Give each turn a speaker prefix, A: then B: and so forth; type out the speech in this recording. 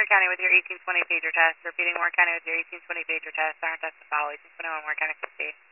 A: County with your 1820 pager test. Repeating Warren County with your 1820 pager test. Siren test to follow. 1821 Warren County 50.